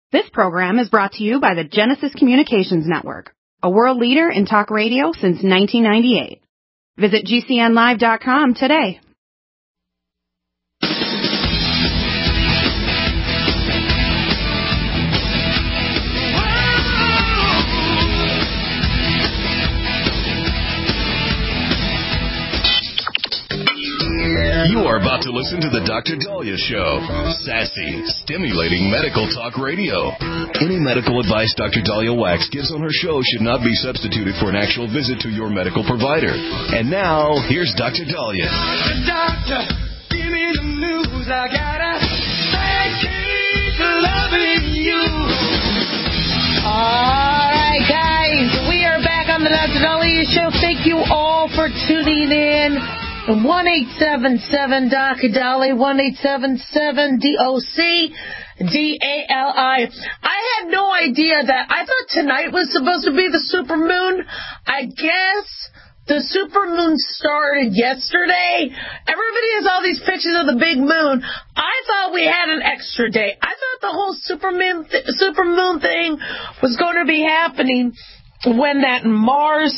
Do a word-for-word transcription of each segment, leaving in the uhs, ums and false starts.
This program is brought to you by the Genesis Communications Network, a world leader in talk radio since nineteen ninety-eight. Visit G C N live dot com today. You are about to listen to the Doctor Dahlia Show. Sassy, stimulating medical talk radio. Any medical advice Doctor Dahlia Wax gives on her show should not be substituted for an actual visit to your medical provider. And now, here's Doctor Dahlia. Doctor, give me the news. I gotta keep loving you. All right, guys, we are back on the Doctor Dahlia Show. Thank you all for tuning in. one eight seven seven D O C Dali, one eight seven seven D O C D A L I. I had no idea that. I thought tonight was supposed to be the supermoon. I guess the supermoon started yesterday. Everybody has all these pictures of the big moon. I thought we had an extra day. I thought the whole supermoon, th- supermoon thing was going to be happening when that Mars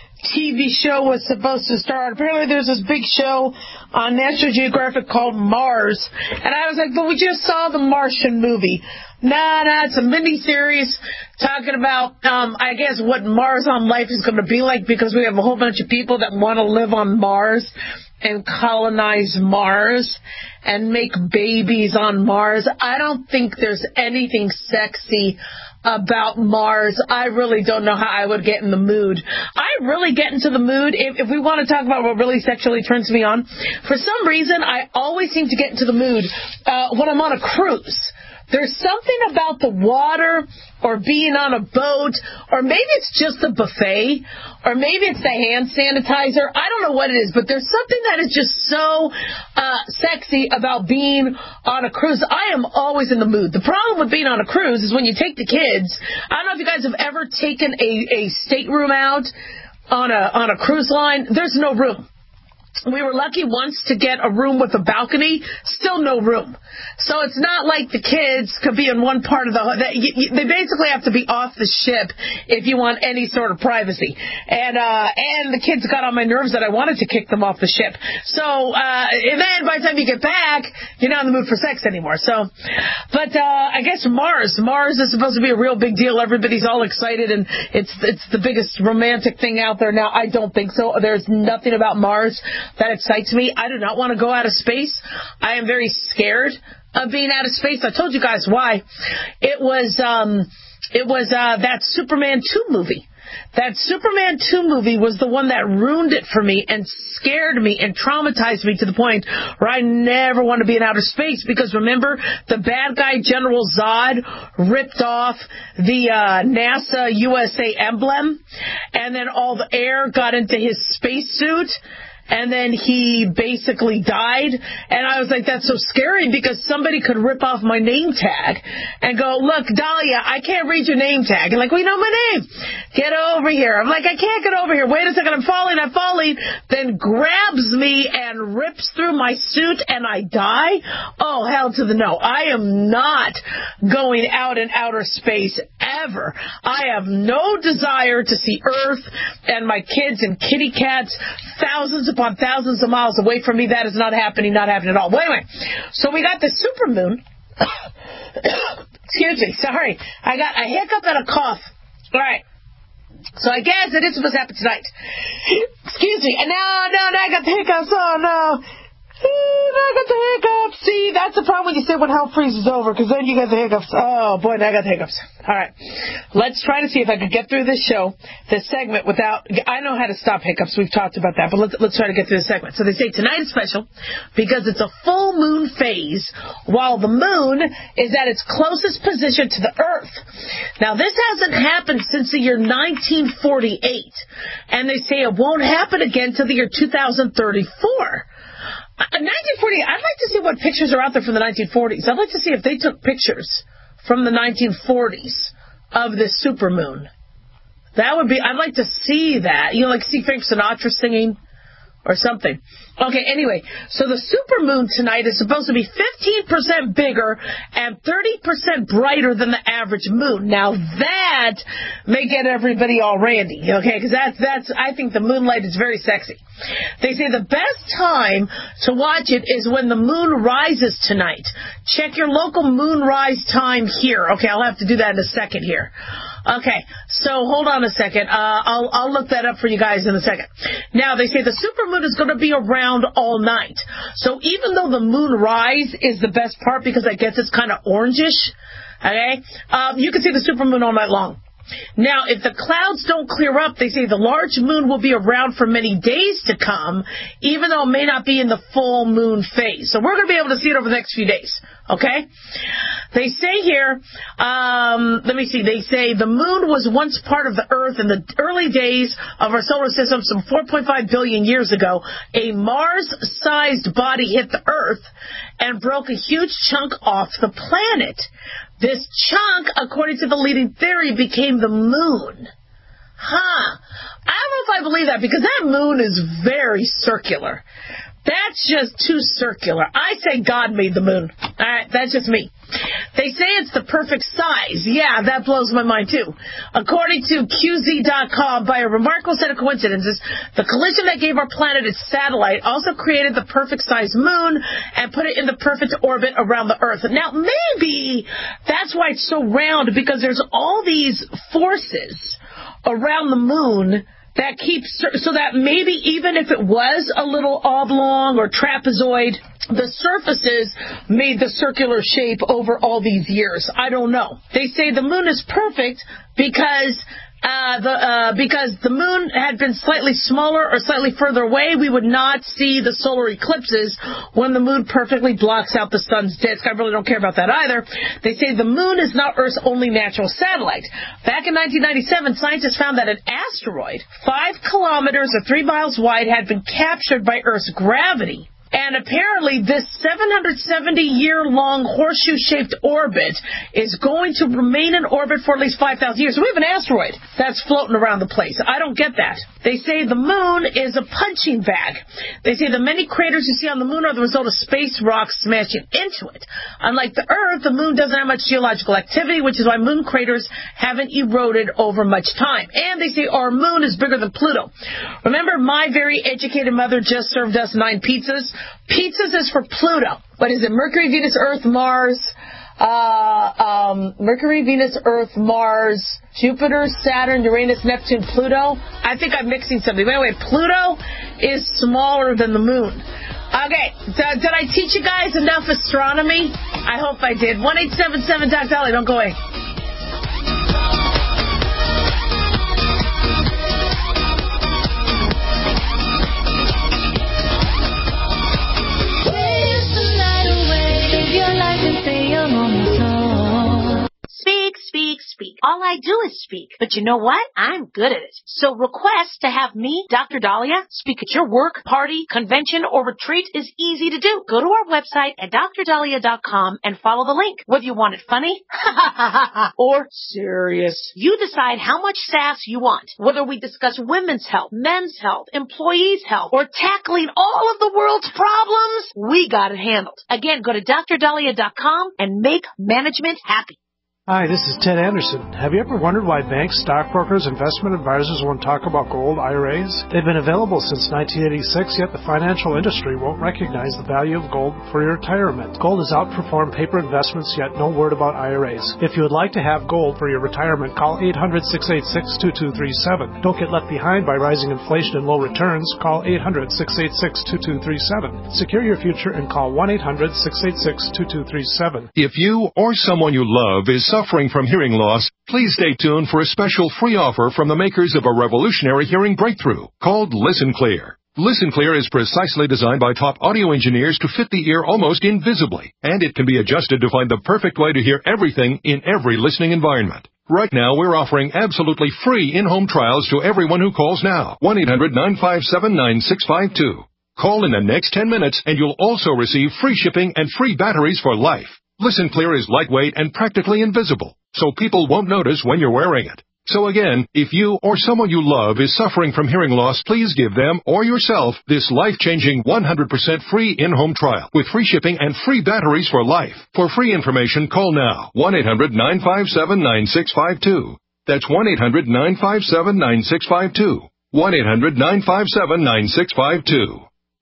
T V show was supposed to start. Apparently there's this big show on National Geographic called Mars. And I was like, but we just saw the Martian movie. Nah, nah, it's a mini-series talking about, um, I guess, what Mars on life is going to be like, because we have a whole bunch of people that want to live on Mars and colonize Mars and make babies on Mars. I don't think there's anything sexy about Mars. I really don't know how I would get in the mood. I really get into the mood, if, if we want to talk about what really sexually turns me on. For some reason, I always seem to get into the mood uh, when I'm on a cruise. There's something about the water or being on a boat, or maybe it's just the buffet, or maybe it's the hand sanitizer. I don't know what it is, but there's something that is just so uh, sexy about being on a cruise. I am always in the mood. The problem with being on a cruise is when you take the kids. I don't know if you guys have ever taken a, a stateroom out on a on a cruise line. There's no room. We were lucky once to get a room with a balcony, still no room. So it's not like the kids could be in one part of the, they basically have to be off the ship if you want any sort of privacy. And, uh, and the kids got on my nerves that I wanted to kick them off the ship. So, uh, and then by the time you get back, you're not in the mood for sex anymore. So, but, uh, I guess Mars, Mars is supposed to be a real big deal. Everybody's all excited and it's, it's the biggest romantic thing out there now. I don't think so. There's nothing about Mars that excites me. I do not want to go out of space. I am very scared of being out of space. I told you guys why. It was um, it was uh, that Superman two movie. That Superman two movie was the one that ruined it for me and scared me and traumatized me to the point where I never want to be in outer space. Because remember, the bad guy General Zod ripped off the uh, NASA U S A emblem, and then all the air got into his spacesuit. And then he basically died. And I was like, that's so scary because somebody could rip off my name tag and go, look, Dahlia, I can't read your name tag. And like, well, you know my name. Get over here. I'm like, I can't get over here. Wait a second. I'm falling. I'm falling. Then grabs me and rips through my suit and I die. Oh, hell to the no. I am not going out in outer space ever. I have no desire to see Earth and my kids and kitty cats thousands of upon thousands of miles away from me. That is not happening, not happening at all. Wait a minute. So we got the supermoon. Excuse me. Sorry. I got a hiccup and a cough. All right. So I guess it is supposed to happen tonight. Excuse me. And now, now, now I got the hiccups. Oh, no. I got the hiccups. See, that's the problem when you say when hell freezes over, because then you get the hiccups. Oh, boy, now I got the hiccups. All right. Let's try to see if I could get through this show, this segment, without... I know how to stop hiccups. We've talked about that, but let's, let's try to get through this segment. So they say tonight is special because it's a full moon phase, while the moon is at its closest position to the Earth. Now, this hasn't happened since the year nineteen forty-eight, and they say it won't happen again till the year two thousand thirty-four. nineteen forty, I'd like to see what pictures are out there from the nineteen forties. I'd like to see if they took pictures from the nineteen forties of this supermoon. That would be, I'd like to see that. You know, like see Frank Sinatra singing, or something. Okay, anyway, so the supermoon tonight is supposed to be fifteen percent bigger and thirty percent brighter than the average moon. Now that may get everybody all randy, okay, because that's, that's, I think the moonlight is very sexy. They say the best time to watch it is when the moon rises tonight. Check your local moonrise time here. Okay, I'll have to do that in a second here. Okay, so hold on a second. Uh, I'll, I'll look that up for you guys in a second. Now, they say the supermoon is going to be around all night. So even though the moon rise is the best part because I guess it's kind of orangish, okay, um, you can see the supermoon all night long. Now, if the clouds don't clear up, they say the large moon will be around for many days to come, even though it may not be in the full moon phase. So we're going to be able to see it over the next few days, okay? They say here, um, let me see, they say the moon was once part of the Earth in the early days of our solar system, some four point five billion years ago. A Mars-sized body hit the Earth and broke a huge chunk off the planet. This chunk, according to the leading theory, became the moon. Huh. I don't know if I believe that because that moon is very circular. That's just too circular. I say God made the moon. All right, that's just me. They say it's the perfect size. Yeah, that blows my mind, too. According to Q Z dot com, by a remarkable set of coincidences, the collision that gave our planet its satellite also created the perfect size moon and put it in the perfect orbit around the Earth. Now, maybe that's why it's so round, because there's all these forces around the moon that keeps, so that maybe even if it was a little oblong or trapezoid, the surfaces made the circular shape over all these years. I don't know. They say the moon is perfect because uh, the uh, because the moon had been slightly smaller or slightly further away, we would not see the solar eclipses when the moon perfectly blocks out the sun's disk. I really don't care about that either. They say the moon is not Earth's only natural satellite. Back in nineteen ninety-seven, scientists found that an asteroid five kilometers or three miles wide had been captured by Earth's gravity. And apparently this seven hundred seventy year long horseshoe-shaped orbit is going to remain in orbit for at least five thousand years. So we have an asteroid that's floating around the place. I don't get that. They say the moon is a punching bag. They say the many craters you see on the moon are the result of space rocks smashing into it. Unlike the Earth, the moon doesn't have much geological activity, which is why moon craters haven't eroded over much time. And they say our moon is bigger than Pluto. Remember, my very educated mother just served us nine pizzas? Pizzas is for Pluto. What is it? Mercury, Venus, Earth, Mars, uh, um, Mercury, Venus, Earth, Mars, Jupiter, Saturn, Uranus, Neptune, Pluto. I think I'm mixing something. By the way, Pluto is smaller than the moon. Okay, did, did I teach you guys enough astronomy? I hope I did. one eight seven seven Doc Dolly, don't go away. Speak, speak, speak. All I do is speak. But you know what? I'm good at it. So request to have me, Doctor Dahlia, speak at your work, party, convention, or retreat is easy to do. Go to our website at dr dahlia dot com and follow the link. Whether you want it funny or serious, you decide how much sass you want. Whether we discuss women's health, men's health, employees' health, or tackling all of the world's problems, we got it handled. Again, go to dr dahlia dot com and make management happy. Hi, this is Ted Anderson. Have you ever wondered why banks, stockbrokers, investment advisors won't talk about gold I R As? They've been available since nineteen eighty-six, yet the financial industry won't recognize the value of gold for your retirement. Gold has outperformed paper investments, yet no word about I R As. If you would like to have gold for your retirement, call eight hundred, six eight six, two two three seven. Don't get left behind by rising inflation and low returns. Call eight hundred, six eight six, two two three seven. Secure your future and call one eight hundred, six eight six, two two three seven. If you or someone you love is suffering from hearing loss, please stay tuned for a special free offer from the makers of a revolutionary hearing breakthrough called Listen Clear. Listen Clear is precisely designed by top audio engineers to fit the ear almost invisibly, and it can be adjusted to find the perfect way to hear everything in every listening environment. Right now, we're offering absolutely free in-home trials to everyone who calls now. one eight hundred, nine five seven, nine six five two. Call in the next ten minutes, and you'll also receive free shipping and free batteries for life. Listen Clear is lightweight and practically invisible, so people won't notice when you're wearing it. So again, if you or someone you love is suffering from hearing loss, please give them or yourself this life-changing one hundred percent free in-home trial with free shipping and free batteries for life. For free information, call now. one eight hundred nine five seven nine six five two. That's one eight hundred nine five seven nine six five two. one eight hundred nine five seven nine six five two.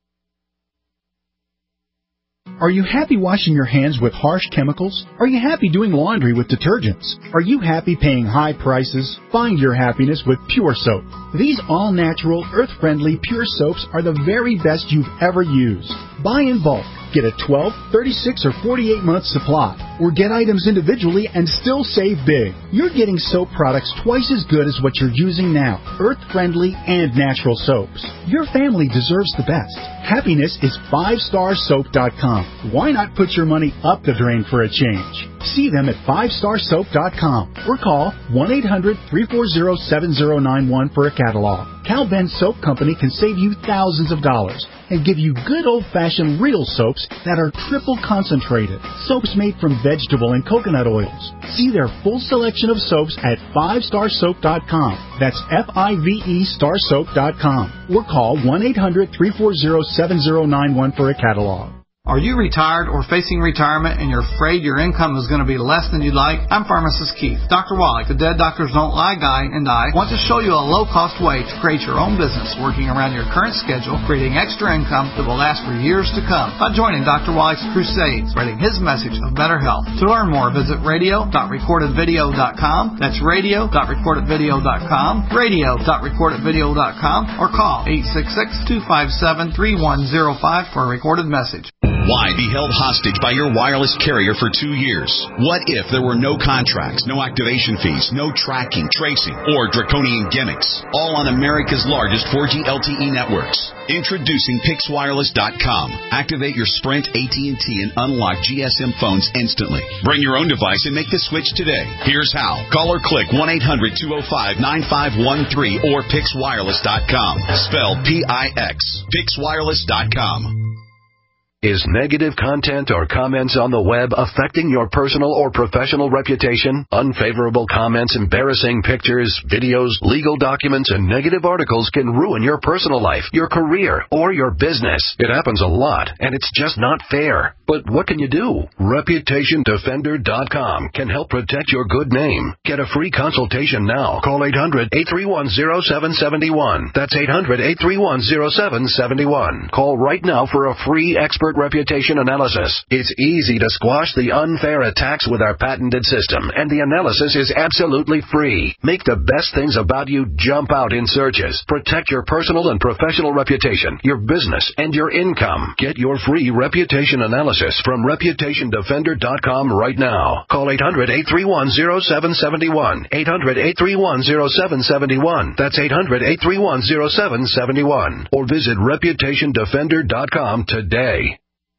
Are you happy washing your hands with harsh chemicals? Are you happy doing laundry with detergents? Are you happy paying high prices? Find your happiness with Pure Soap. These all-natural, earth-friendly Pure Soaps are the very best you've ever used. Buy in bulk. Get a twelve, thirty-six, or forty-eight month supply. Or get items individually and still save big. You're getting soap products twice as good as what you're using now. Earth-friendly and natural soaps. Your family deserves the best. Happiness is five star soap dot com. Why not put your money up the drain for a change? See them at five star soap dot com or call one eight hundred three four zero seven zero nine one for a catalog. Cal Ben Soap Company can save you thousands of dollars and give you good old-fashioned real soaps that are triple concentrated. Soaps made from vegetable and coconut oils. See their full selection of soaps at five star soap dot com. That's F I V E star soap dot com. Or call one eight hundred three four zero seven zero nine one for a catalog. Are you retired or facing retirement and you're afraid your income is going to be less than you'd like? I'm Pharmacist Keith. Doctor Wallach, the Dead Doctors Don't Lie guy, and I want to show you a low-cost way to create your own business working around your current schedule, creating extra income that will last for years to come by joining Doctor Wallach's crusades, spreading his message of better health. To learn more, visit radio dot recorded video dot com. That's radio dot recorded video dot com, radio dot recorded video dot com, or call eight six six, two five seven, three one zero five for a recorded message. Why be held hostage by your wireless carrier for two years? What if there were no contracts, no activation fees, no tracking, tracing, or draconian gimmicks? All on America's largest four G L T E networks. Introducing Pix Wireless dot com. Activate your Sprint, A T and T, and unlock G S M phones instantly. Bring your own device and make the switch today. Here's how. Call or click one eight hundred two oh five nine five one three or Pix Wireless dot com. Spelled P I X. Pix Wireless dot com. Is negative content or comments on the web affecting your personal or professional reputation? Unfavorable comments, embarrassing pictures, videos, legal documents, and negative articles can ruin your personal life, your career, or your business. It happens a lot, and it's just not fair. But what can you do? Reputation Defender dot com can help protect your good name. Get a free consultation now. Call eight hundred, eight three one, zero seven seven one. That's eight hundred, eight three one, zero seven seven one. Call right now for a free expert reputation analysis. It's easy to squash the unfair attacks with our patented system, and the analysis is absolutely free. Make the best things about you jump out in searches. Protect your personal and professional reputation, your business, and your income. Get your free reputation analysis from Reputation Defender dot com right now. Call eight hundred, eight three one, zero seven seven one. eight hundred, eight three one, zero seven seven one. That's eight hundred, eight three one, zero seven seven one. Or visit Reputation Defender dot com today.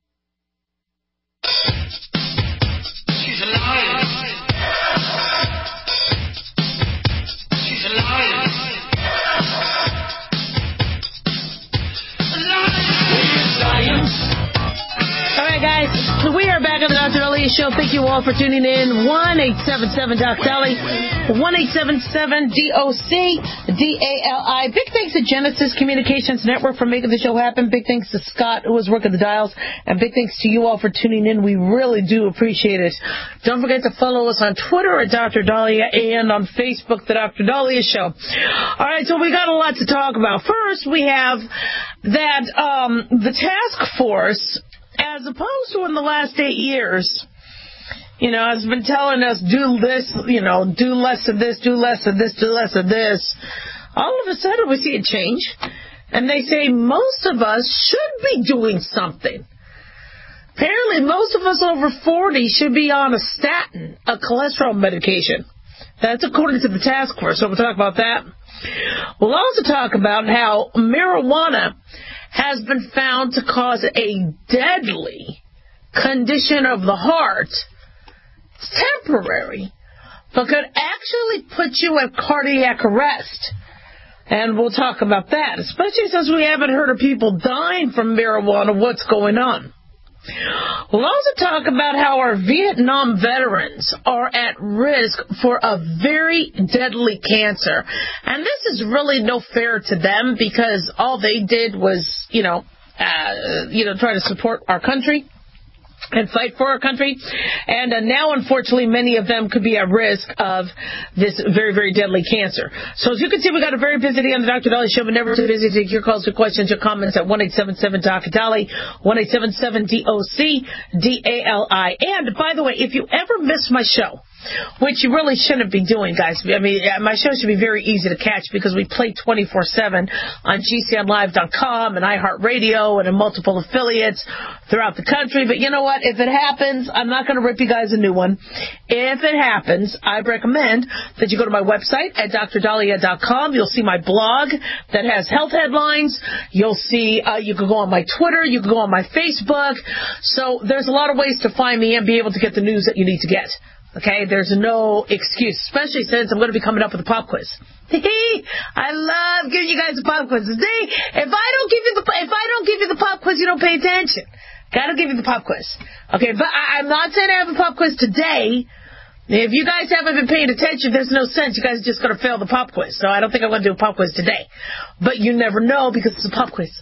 She's alive. She's alive. Alive. Science. All right, guys, we are back on the Doctor Daliah Show. Thank you all for tuning in. one eight seven seven Doc Dolly, one eight seven seven D O C D A L I. Big thanks to Genesis Communications Network for making the show happen. Big thanks to Scott, who was working the dials. And big thanks to you all for tuning in. We really do appreciate it. Don't forget to follow us on Twitter at Doctor Daliah and on Facebook, The Doctor Daliah Show. All right, so we got a lot to talk about. First, we have that um, the task force, as opposed to in the last eight years, you know, has been telling us, do this, you know, do less of this, do less of this, do less of this. All of a sudden, we see a change. And they say most of us should be doing something. Apparently, most of us over forty should be on a statin, a cholesterol medication. That's according to the task force, so we'll talk about that. We'll also talk about how marijuana has been found to cause a deadly condition of the heart. It's temporary, but could actually put you at cardiac arrest. And we'll talk about that, especially since we haven't heard of people dying from marijuana. What's going on? We'll also talk about how our Vietnam veterans are at risk for a very deadly cancer. And this is really no fair to them because all they did was, you know, uh, you know, try to support our country and fight for our country. And uh, now, unfortunately, many of them could be at risk of this very, very deadly cancer. So as you can see, we got a very busy day on the Doctor Dolly Show, but never too busy to take your calls or questions or comments at one eight seven seven D O C Dolly, one eight seven seven D O C D A L I. And, by the way, if you ever miss my show, which you really shouldn't be doing, guys. I mean, my show should be very easy to catch because we play twenty-four seven on G C N live dot com and iHeartRadio and in multiple affiliates throughout the country. But you know what? If it happens, I'm not going to rip you guys a new one. If it happens, I recommend that you go to my website at D R Dahlia dot com. You'll see my blog that has health headlines. You'll see, uh, you can go on my Twitter. You can go on my Facebook. So there's a lot of ways to find me and be able to get the news that you need to get. Okay, there's no excuse, especially since I'm going to be coming up with a pop quiz. I love giving you guys a pop quiz. See, if I don't give you the if I don't give you the pop quiz, you don't pay attention. Got to give you the pop quiz. Okay, but I, I'm not saying I have a pop quiz today. If you guys haven't been paying attention, there's no sense. You guys are just going to fail the pop quiz. So I don't think I'm going to do a pop quiz today. But you never know because it's a pop quiz.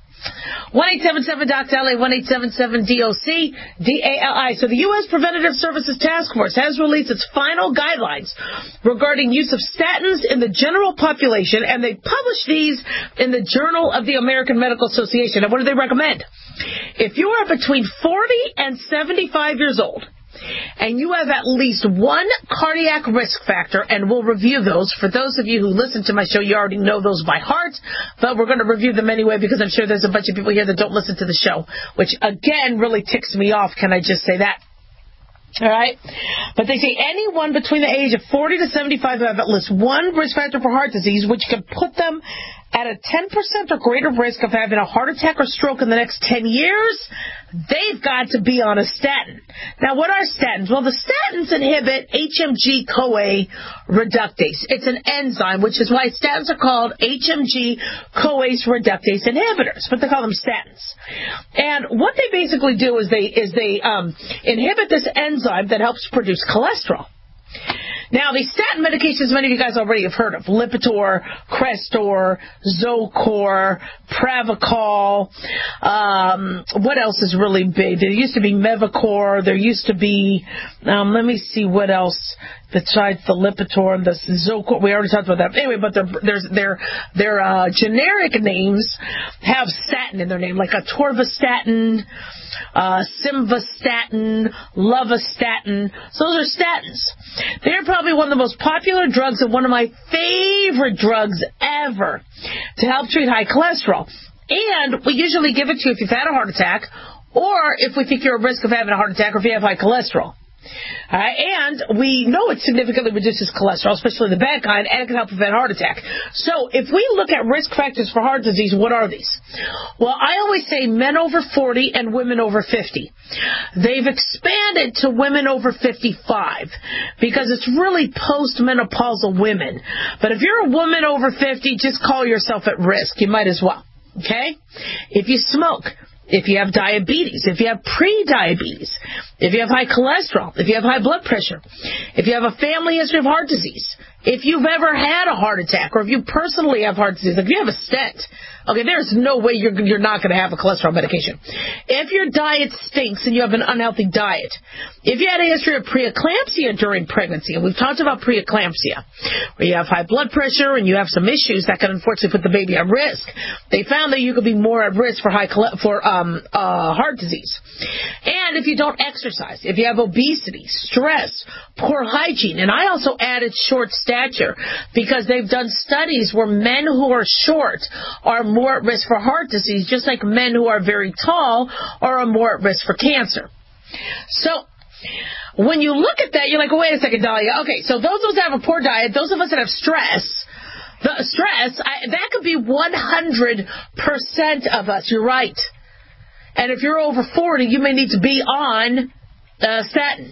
one eight seven seven D O C Dolly, one eight seven seven D O C D A L I. So the U S Preventative Services Task Force has released its final guidelines regarding use of statins in the general population, and they published these in the Journal of the American Medical Association. And what do they recommend? If you are between forty and seventy-five years old, and you have at least one cardiac risk factor, and we'll review those. For those of you who listen to my show, you already know those by heart, but we're going to review them anyway because I'm sure there's a bunch of people here that don't listen to the show, which, again, really ticks me off. Can I just say that? All right? But they say anyone between the age of forty to seventy-five who have at least one risk factor for heart disease, which could put them at a ten percent or greater risk of having a heart attack or stroke in the next ten years, they've got to be on a statin. Now, what are statins? Well, the statins inhibit H M G CoA reductase. It's an enzyme, which is why statins are called H M G CoA reductase inhibitors, but they call them statins. And what they basically do is they is they um, inhibit this enzyme that helps produce cholesterol. Now, these statin medications, many of you guys already have heard of: Lipitor, Crestor, Zocor, Pravachol. Um, what else is really big? There used to be Mevacor. There used to be, um, let me see what else besides the Lipitor and the Zocor. We already talked about that. Anyway, but their their their uh, generic names have statin in their name, like atorvastatin, uh, simvastatin, lovastatin. So those are statins. They're probably one of the most popular drugs and one of my favorite drugs ever to help treat high cholesterol. And we usually give it to you if you've had a heart attack, or if we think you're at risk of having a heart attack, or if you have high cholesterol. All right, and we know it significantly reduces cholesterol, especially the bad kind, and it can help prevent heart attack. So if we look at risk factors for heart disease, what are these? Well, I always say men over forty and women over fifty. They've expanded to women over fifty-five because it's really post-menopausal women. But if you're a woman over fifty, just call yourself at risk. You might as well, okay? If you smoke, if you have diabetes, if you have pre-diabetes, if you have high cholesterol, if you have high blood pressure, if you have a family history of heart disease, if you've ever had a heart attack, or if you personally have heart disease, like if you have a stent, okay, there's no way you're you're not going to have a cholesterol medication. If your diet stinks and you have an unhealthy diet, if you had a history of preeclampsia during pregnancy, and we've talked about preeclampsia, where you have high blood pressure and you have some issues that can unfortunately put the baby at risk, they found that you could be more at risk for high for um, uh, heart disease. And if you don't exercise, if you have obesity, stress, poor hygiene, and I also added short stature because they've done studies where men who are short are more at risk for heart disease, just like men who are very tall are more at risk for cancer. So when you look at that, you're like, wait a second, Dahlia. Okay, so those of us that have a poor diet, those of us that have stress, the stress, I, that could be one hundred percent of us. You're right. And if you're over forty, you may need to be on uh, statin.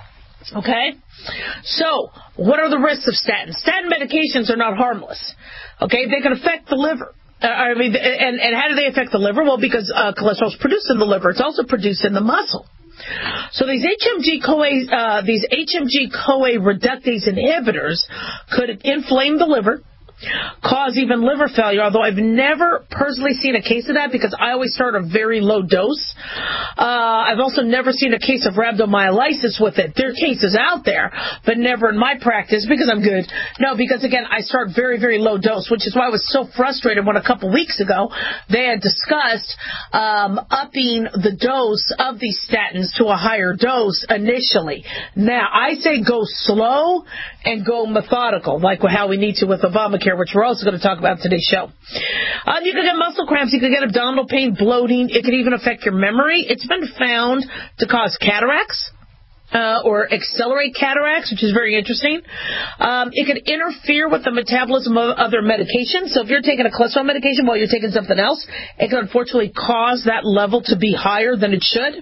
Okay? So, what are the risks of statins? Statin medications are not harmless. Okay? They can affect the liver. Uh, I mean, and, and how do they affect the liver? Well, because uh, cholesterol is produced in the liver. It's also produced in the muscle. So these H M G-CoA, uh, these H M G-CoA reductase inhibitors could inflame the liver, cause even liver failure, although I've never personally seen a case of that because I always start a very low dose. Uh, I've also never seen a case of rhabdomyolysis with it. There are cases out there, but never in my practice because I'm good. No, because again, I start very, very low dose, which is why I was so frustrated when a couple weeks ago they had discussed um, upping the dose of these statins to a higher dose initially. Now, I say go slow and go methodical, like how we need to with Obamacare, which we're also going to talk about in today's show. Um, you can get muscle cramps, you can get abdominal pain, bloating. It can even affect your memory. It's been found to cause cataracts. Uh, or accelerate cataracts, which is very interesting. Um, it could interfere with the metabolism of other medications. So if you're taking a cholesterol medication while you're taking something else, it can unfortunately cause that level to be higher than it should.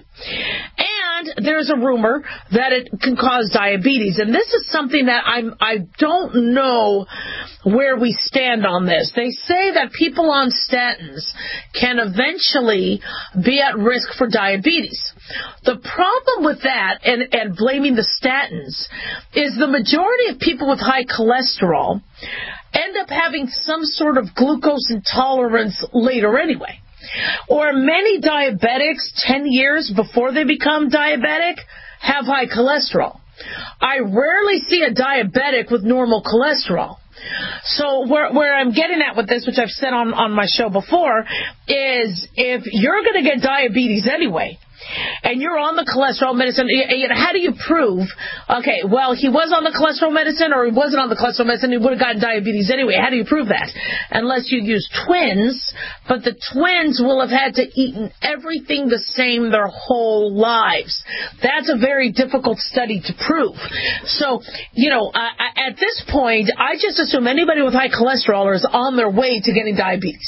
And there's a rumor that it can cause diabetes. And this is something that I'm, I don't know where we stand on this. They say that people on statins can eventually be at risk for diabetes. The problem with that, and, and blaming the statins, is the majority of people with high cholesterol end up having some sort of glucose intolerance later anyway. Or many diabetics, ten years before they become diabetic, have high cholesterol. I rarely see a diabetic with normal cholesterol. So where, where I'm getting at with this, which I've said on, on my show before, is if you're going to get diabetes anyway, and you're on the cholesterol medicine, how do you prove, okay, well, he was on the cholesterol medicine or he wasn't on the cholesterol medicine, he would have gotten diabetes anyway. How do you prove that? Unless you use twins, but the twins will have had to eat everything the same their whole lives. That's a very difficult study to prove. So, you know, uh, at this point, I just assume anybody with high cholesterol is on their way to getting diabetes.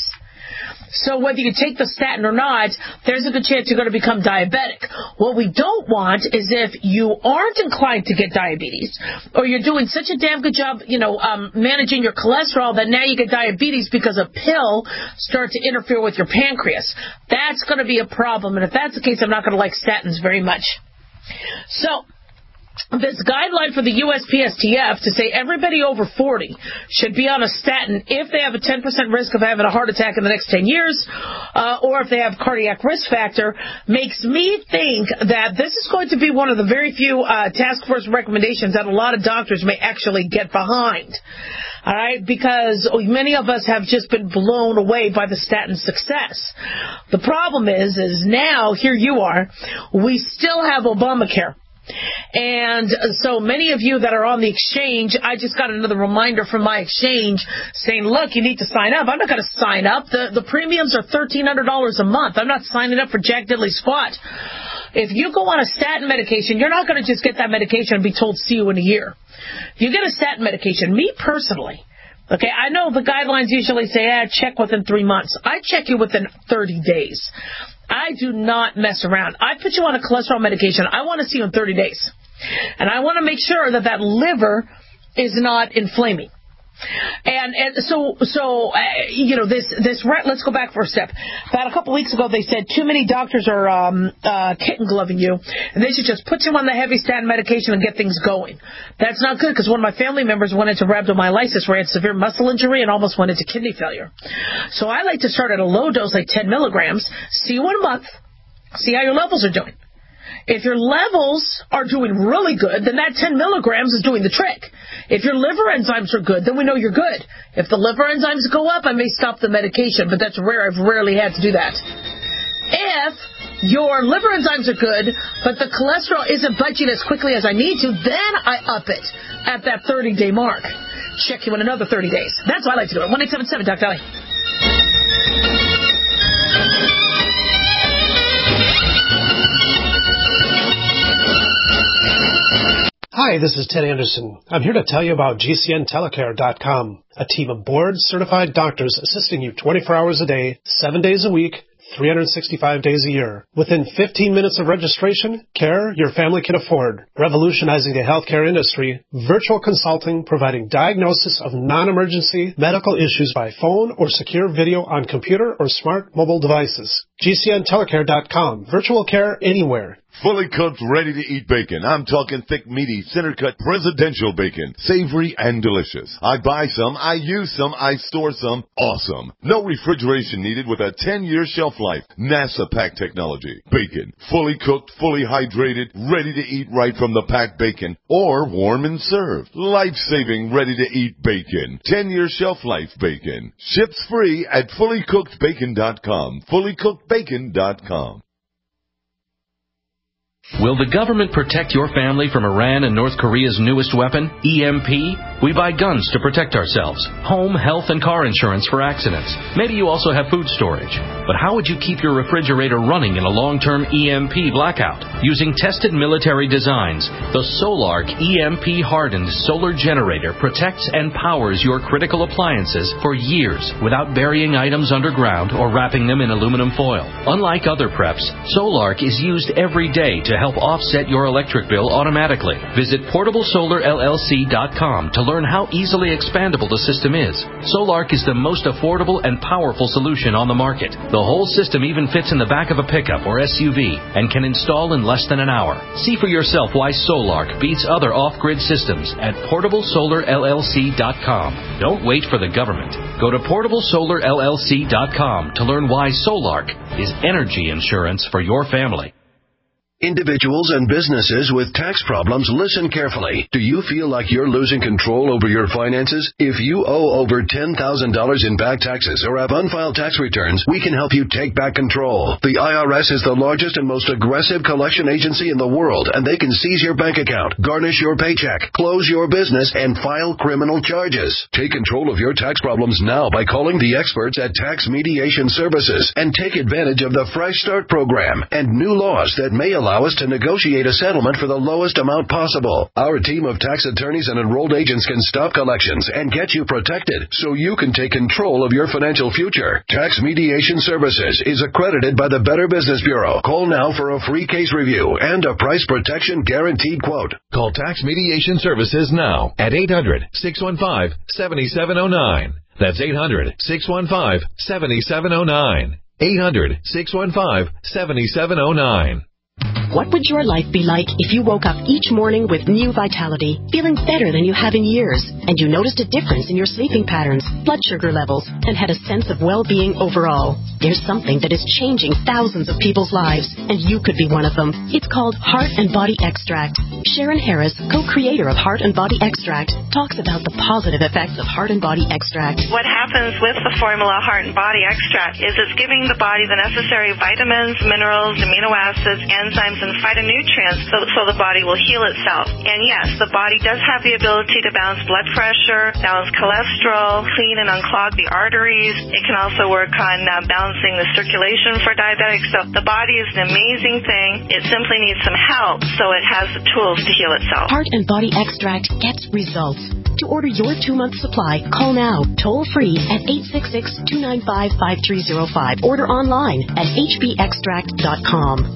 So whether you take the statin or not, there's a good chance you're going to become diabetic. What we don't want is if you aren't inclined to get diabetes, or you're doing such a damn good job, you know, um, managing your cholesterol that now you get diabetes because a pill starts to interfere with your pancreas. That's going to be a problem. And if that's the case, I'm not going to like statins very much. So this guideline for the U S P S T F to say everybody over forty should be on a statin if they have a ten percent risk of having a heart attack in the next ten years, uh, or if they have cardiac risk factor, makes me think that this is going to be one of the very few uh, task force recommendations that a lot of doctors may actually get behind. All right, because many of us have just been blown away by the statin success. The problem is, is now, here you are, we still have Obamacare. And so many of you that are on the exchange, I just got another reminder from my exchange saying, look, you need to sign up. I'm not going to sign up. The, the premiums are thirteen hundred dollars a month. I'm not signing up for Jack Diddley Squat. If you go on a statin medication, you're not going to just get that medication and be told, see you in a year. You get a statin medication. Me personally, okay, I know the guidelines usually say, ah, check within three months. I check you within thirty days. I do not mess around. I put you on a cholesterol medication. I want to see you in thirty days. And I want to make sure that that liver is not inflaming. And, and so, so uh, you know, this, this, let's go back for a step. About a couple weeks ago, they said too many doctors are um, uh, kitten gloving you, and they should just put you on the heavy statin medication and get things going. That's not good, because one of my family members went into rhabdomyolysis, where he had severe muscle injury and almost went into kidney failure. So I like to start at a low dose, like ten milligrams, see you in a month, see how your levels are doing. If your levels are doing really good, then that ten milligrams is doing the trick. If your liver enzymes are good, then we know you're good. If the liver enzymes go up, I may stop the medication, but that's rare. I've rarely had to do that. If your liver enzymes are good, but the cholesterol isn't budging as quickly as I need to, then I up it at that thirty-day mark. Check you in another thirty days. That's what I like to do it. one eight seven seven, Doctor Dolly. Hi, this is Ted Anderson. I'm here to tell you about G C N telecare dot com, a team of board-certified doctors assisting you twenty-four hours a day, seven days a week, three hundred sixty-five days a year. Within fifteen minutes of registration, care your family can afford. Revolutionizing the healthcare industry, virtual consulting providing diagnosis of non-emergency medical issues by phone or secure video on computer or smart mobile devices. G C N telecare dot com. Virtual care anywhere. Fully cooked, ready-to-eat bacon. I'm talking thick, meaty, center-cut presidential bacon. Savory and delicious. I buy some, I use some, I store some. Awesome. No refrigeration needed with a ten-year shelf life. NASA pack technology. Bacon. Fully cooked, fully hydrated, ready to eat right from the packed bacon. Or warm and served. Life-saving, ready-to-eat bacon. ten-year shelf life bacon. Ships free at fully cooked bacon dot com. fully cooked bacon dot com. Will the government protect your family from Iran and North Korea's newest weapon, E M P? We buy guns to protect ourselves, home, health, and car insurance for accidents. Maybe you also have food storage. But how would you keep your refrigerator running in a long-term E M P blackout? Using tested military designs, the Solark E M P-hardened solar generator protects and powers your critical appliances for years without burying items underground or wrapping them in aluminum foil. Unlike other preps, Solark is used every day to help offset your electric bill automatically. Visit portable solar L L C dot com to learn how easily expandable the system is. Solark is the most affordable and powerful solution on the market. The whole system even fits in the back of a pickup or S U V and can install in less than an hour. See for yourself why Solark beats other off-grid systems at portable solar L L C dot com. Don't wait for the government. Go to portable solar L L C dot com to learn why Solark is energy insurance for your family. Individuals and businesses with tax problems, listen carefully. Do you feel like you're losing control over your finances? If you owe over ten thousand dollars in back taxes or have unfiled tax returns, we can help you take back control. The I R S is the largest and most aggressive collection agency in the world, and they can seize your bank account, garnish your paycheck, close your business, and file criminal charges. Take control of your tax problems now by calling the experts at Tax Mediation Services and take advantage of the Fresh Start program and new laws that may allow us to negotiate a settlement for the lowest amount possible. Our team of tax attorneys and enrolled agents can stop collections and get you protected so you can take control of your financial future. Tax Mediation Services is accredited by the Better Business Bureau. Call now for a free case review and a price protection guaranteed quote. Call Tax Mediation Services now at eight hundred, six one five, seven seven zero nine. That's eight hundred, six one five, seven seven zero nine. eight hundred, six one five, seven seven zero nine. What would your life be like if you woke up each morning with new vitality, feeling better than you have in years, and you noticed a difference in your sleeping patterns, blood sugar levels, and had a sense of well-being overall? There's something that is changing thousands of people's lives, and you could be one of them. It's called Heart and Body Extract. Sharon Harris, co-creator of Heart and Body Extract, talks about the positive effects of Heart and Body Extract. What happens with the formula Heart and Body Extract is it's giving the body the necessary vitamins, minerals, amino acids, enzymes, and phytonutrients so, so the body will heal itself. And yes, the body does have the ability to balance blood pressure, balance cholesterol, clean and unclog the arteries. It can also work on uh, balancing the circulation for diabetics. So the body is an amazing thing. It simply needs some help so it has the tools to heal itself. Heart and Body Extract gets results. To order your two-month supply, call now, toll-free at eight six six, two nine five, five three zero five. Order online at h b extract dot com.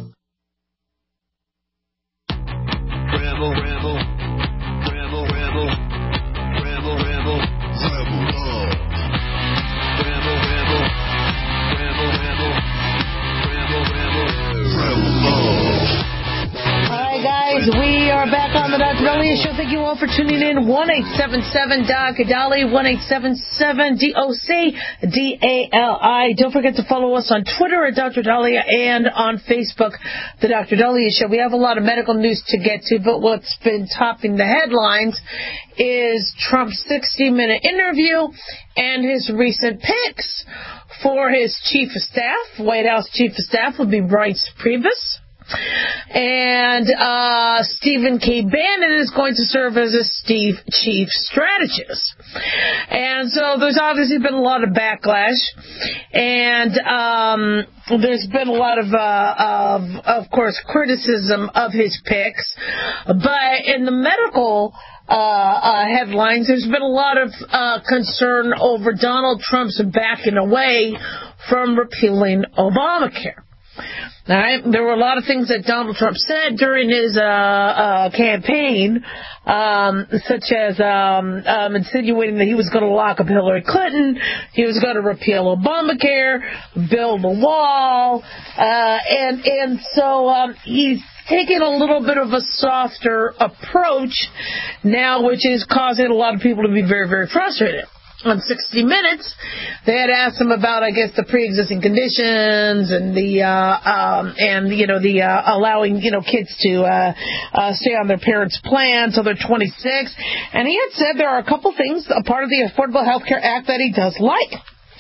Rebel, rebel, rebel, rebel, rebel, rebel, rebel love. Rebel, rebel, rebel, rebel, rebel, rebel, rebel love. All right, guys, we are back on the Doctor Daliah Show. Thank you all for tuning in. one eight seven seven D O C D A L I, one eight seven seven D O C D A L I. Don't forget to follow us on Twitter at Doctor Daliah and on Facebook, The Doctor Daliah Show. We have a lot of medical news to get to, but what's been topping the headlines is Trump's sixty-minute interview and his recent picks for his chief of staff. White House chief of staff will be Bryce Priebus. And uh, Stephen K. Bannon is going to serve as a Steve chief strategist. And so there's obviously been a lot of backlash. And um, there's been a lot of, uh, of, of course, criticism of his picks. But in the medical Uh, uh, headlines, there's been a lot of uh, concern over Donald Trump's backing away from repealing Obamacare. All right. There were a lot of things that Donald Trump said during his uh, uh, campaign, um, such as um, um, insinuating that he was going to lock up Hillary Clinton, he was going to repeal Obamacare, build a wall, uh, and and so um, he's taking a little bit of a softer approach now, which is causing a lot of people to be very, very frustrated. On sixty minutes, they had asked him about, I guess, the pre-existing conditions and the uh, um, and you know the uh, allowing you know kids to uh, uh, stay on their parents' plan until they're twenty-six, and he had said there are a couple things, a part of the Affordable Health Care Act that he does like.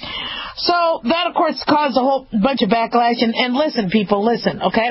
So that, of course, caused a whole bunch of backlash. And, and listen, people, listen, okay?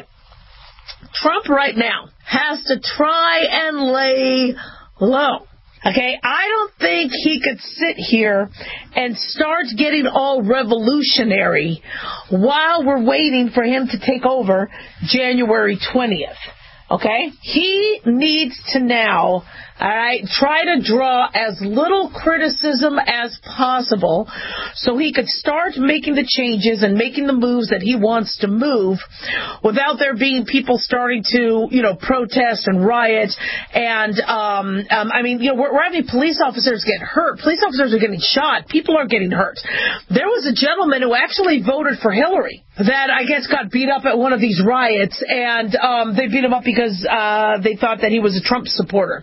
Trump right now has to try and lay low. Okay, I don't think he could sit here and start getting all revolutionary while we're waiting for him to take over January twentieth. Okay? He needs to now, all right, try to draw as little criticism as possible so he could start making the changes and making the moves that he wants to move without there being people starting to, you know, protest and riot. And, um, um I mean, you know, we're, we're having police officers get hurt. Police officers are getting shot. People are getting hurt. There was a gentleman who actually voted for Hillary that I guess got beat up at one of these riots, and um, they beat him up because uh, they thought that he was a Trump supporter.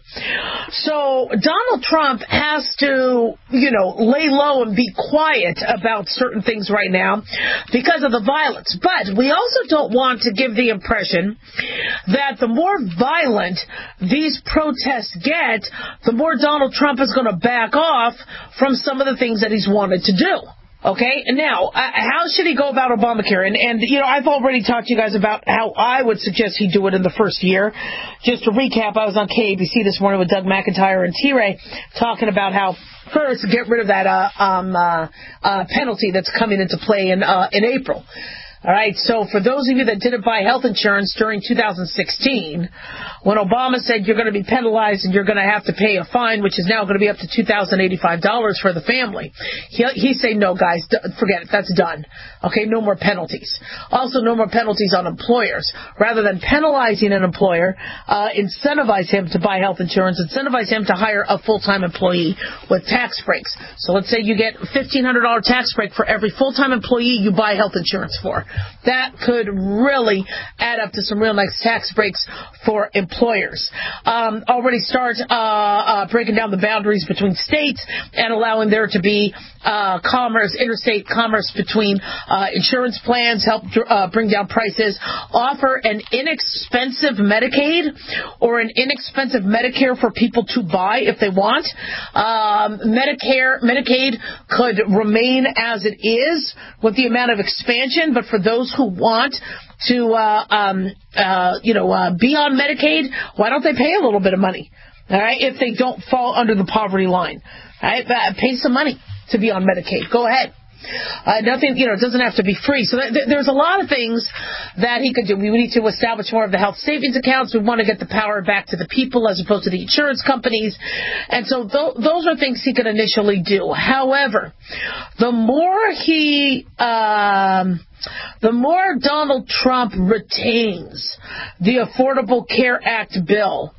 So Donald Trump has to, you know, lay low and be quiet about certain things right now because of the violence. But we also don't want to give the impression that the more violent these protests get, the more Donald Trump is going to back off from some of the things that he's wanted to do. Okay, and now, uh, how should he go about Obamacare? And, and, you know, I've already talked to you guys about how I would suggest he do it in the first year. Just to recap, I was on K A B C this morning with Doug McIntyre and T-Ray talking about how, first, get rid of that uh, um, uh, uh, penalty that's coming into play in uh, in April. All right, so for those of you that didn't buy health insurance during two thousand sixteen, when Obama said you're going to be penalized and you're going to have to pay a fine, which is now going to be up to two thousand eighty-five dollars for the family, he, he said, no, guys, d- forget it, that's done. Okay, no more penalties. Also, no more penalties on employers. Rather than penalizing an employer, uh, incentivize him to buy health insurance, incentivize him to hire a full-time employee with tax breaks. So let's say you get a fifteen hundred dollars tax break for every full-time employee you buy health insurance for. That could really add up to some real nice tax breaks for employers. Um, already start uh, uh, breaking down the boundaries between states and allowing there to be uh, commerce, interstate commerce between uh, insurance plans, help uh, bring down prices, offer an inexpensive Medicaid or an inexpensive Medicare for people to buy if they want. Um, Medicare, Medicaid could remain as it is with the amount of expansion, but for those who want to, uh, um, uh, you know, uh, be on Medicaid, why don't they pay a little bit of money? All right, if they don't fall under the poverty line, all right, uh, pay some money to be on Medicaid. Go ahead. Uh, nothing, you know, it doesn't have to be free. So th- there's a lot of things that he could do. We need to establish more of the health savings accounts. We want to get the power back to the people as opposed to the insurance companies. And so th- those are things he could initially do. However, the more he, um, the more Donald Trump retains the Affordable Care Act bill,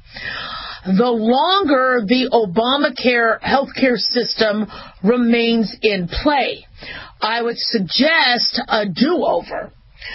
the longer the Obamacare healthcare system remains in play. I would suggest a do-over.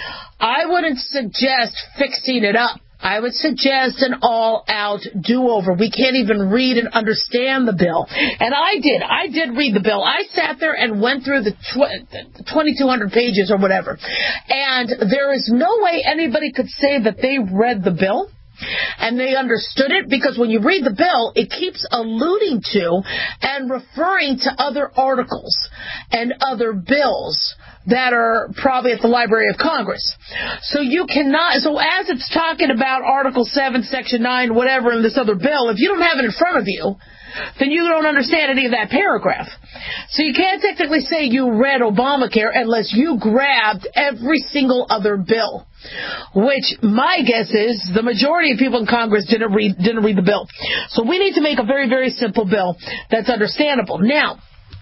I wouldn't suggest fixing it up. I would suggest an all-out do-over. We can't even read and understand the bill. And I did. I did read the bill. I sat there and went through the tw- twenty-two hundred pages or whatever. And there is no way anybody could say that they read the bill and they understood it, because when you read the bill, it keeps alluding to and referring to other articles and other bills that are probably at the Library of Congress. So you cannot, so as it's talking about Article seven, Section nine, whatever in this other bill, if you don't have it in front of you, then you don't understand any of that paragraph. So you can't technically say you read Obamacare unless you grabbed every single other bill, which my guess is the majority of people in Congress didn't read didn't read the bill. So we need to make a very, very simple bill that's understandable. Now,